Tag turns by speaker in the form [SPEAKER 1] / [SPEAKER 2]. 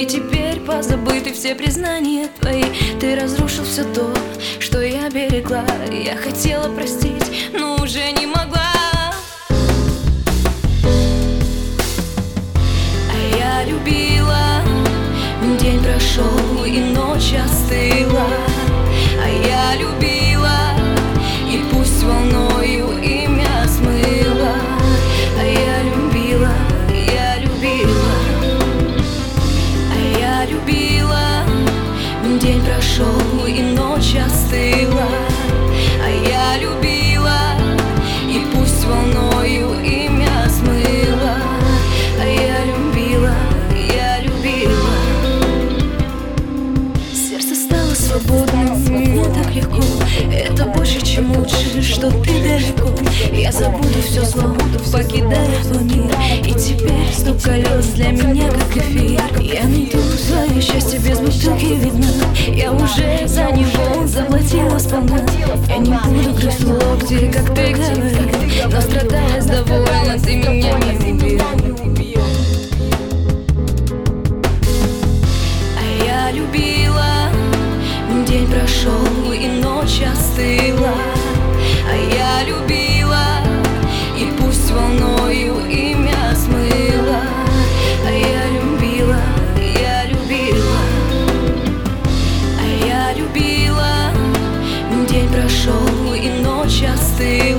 [SPEAKER 1] теперь позабыты все признания твои. Ты разрушил все то, что я берегла. Я хотела простить, но уже не могла. А я любила, день прошел и ночь остыла. А я любила, и пусть волною имя смыла. А я любила, я любила. А я любила, день прошел и ночь остыла. А я любила, и пусть волною имя смыла. А я любила, я любила. Сердце стало свободным, мне так легко. Это больше, чем лучше, что ты далеко. Я забуду все зло, покидая твой мир. И теперь стук колес для меня как эфир. Я найду свое счастье без бутылки видно. Я уже за него заплатила сполна. Я не буду грызть локти, как ты говорил, но страдая довольно, ты меня не убил. А я любила, день прошел и ночь остыла. А я любила, и пусть волною имя смыла. А я любила, я любила. А я любила, день прошел и ночь остыла.